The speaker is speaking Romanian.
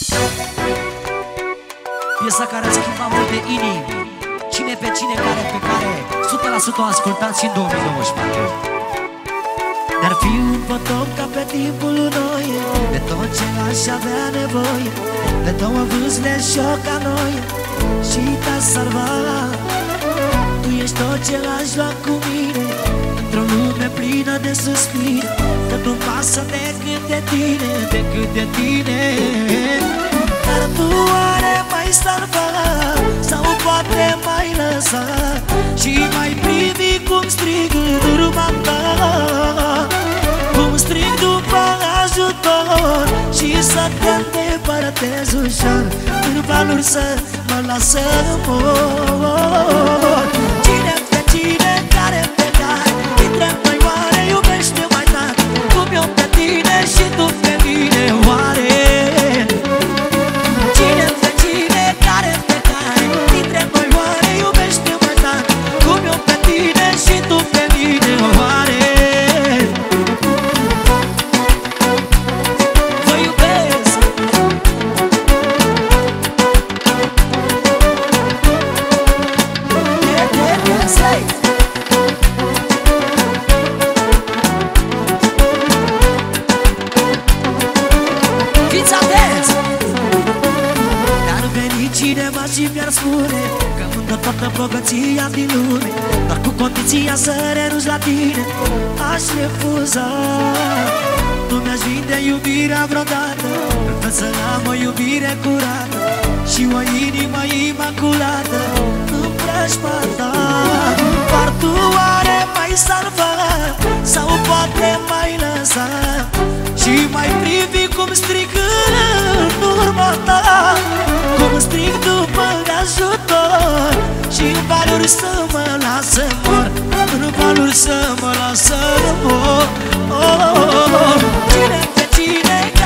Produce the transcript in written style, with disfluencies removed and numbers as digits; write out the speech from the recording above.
Piesa care a schimbat multe inimi. Cine pe cine, care pe care 100% o ascultați și în 2024. Dar fi un potop ca pe timpul noi, de tot ce aș avea nevoie, de două vâsle și o ca noi, și te-a salvat. Tu ești tot ce aș lua cu mine, într-o lume plină de suspine, că nu-mi pasă decât de tine, decât de tine. Dar tu oare mai salva, sau poate mai lăsa, și mai privi cum strig în urma ta, cum strig după ajutor, și să te îndepărtez ușor, în valuri să mă lasă mor. Cine pe cine, care pe care, dintre noi oare iubește mai tare, cum eu pe tine și tu pe mine oare? Cine pe cine, care pe care, dintre noi oare iubește mai tare, cum eu pe tine și tu pe mine oare? Vă iubesc. Fiți atenți! Dar veni cineva și mi-ar spune că îmi dă toată bogăția din lume, dar cu condiția să renunț la tine, aș refuza. Nu mi-aș vinde iubirea vreodată, vreau să am o iubire curată și o inimă imaculată în preajma ta. Doar tu oare mai salva, sau poate mai lăsa, și mai privi cum strig în urma ta, cum strig după ajutor, și în valuri să mă lasă mor, în valuri să mă lasă mor. Cine pe cine,